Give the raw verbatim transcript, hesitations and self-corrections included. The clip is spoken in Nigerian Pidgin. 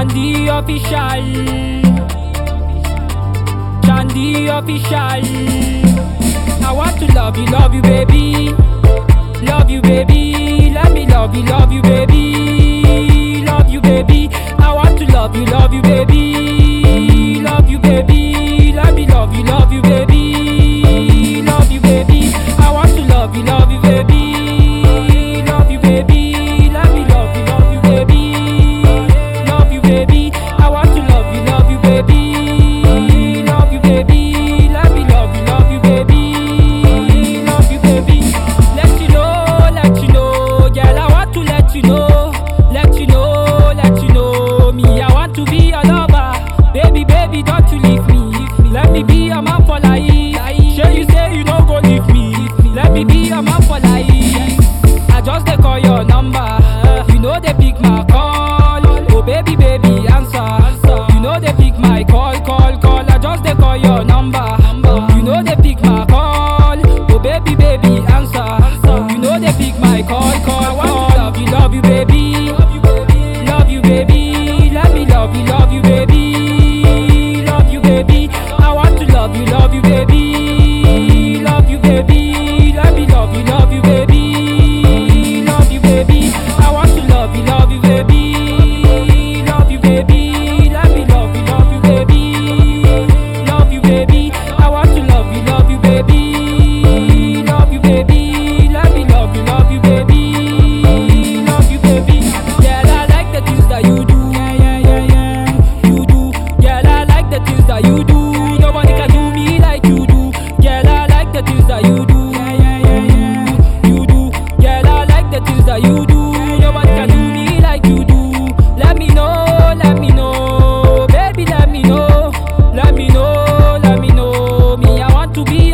Shandy official, Shandy official. I want to love you, love you, baby. Love you, baby. Let me love you, love you, baby. Love you, baby. I want to love you, love you, baby. Love you, baby. Let me love you, love you, baby. Love you, baby. I want to love you, love you, baby. Love you, baby. Let me love you, love you, baby. Love you, baby. I want to love you, love you, baby. Love you, baby. Let me love you, love you, baby. Love you, baby. Let you know, let you know, girl. I want to let you know, let you know, let you know. Me, I want to be your lover, baby, baby. Don't you leave me. Let me be a man for life. Sure you say you don't go leave me. Let me be a man for life. I just dey call your number. You know they pick my call. Oh baby, baby, answer. You know they pick my call, call, call. I just dey call your number. You know they pick my call. Oh baby, baby, answer. You know they pick my call, call, call. Love you, love you, baby. Love you, baby. Let me love you, love you, baby. Love you, baby. I want to love you, love you, baby. Love you, baby. Let me love you, love you, baby. Love you, baby. I want to love you, love you, baby. Love you, baby. Let me love you, love you, baby. Love you, baby. I want to love you, love you, baby. Love you, baby. Let me love you, love you, baby. Love you, baby. Girl, I like the things that you do. Yeah, yeah, yeah, yeah. You do. Girl, I like the things that you do. Nobody can do me like you do. Girl, I like the things that you do. Yeah, yeah, yeah, yeah. You do. Girl, I like the things that you do. Nobody can do me like you do. Let me know, let me know, baby, let me know, let me know, let me know. Me, I want to be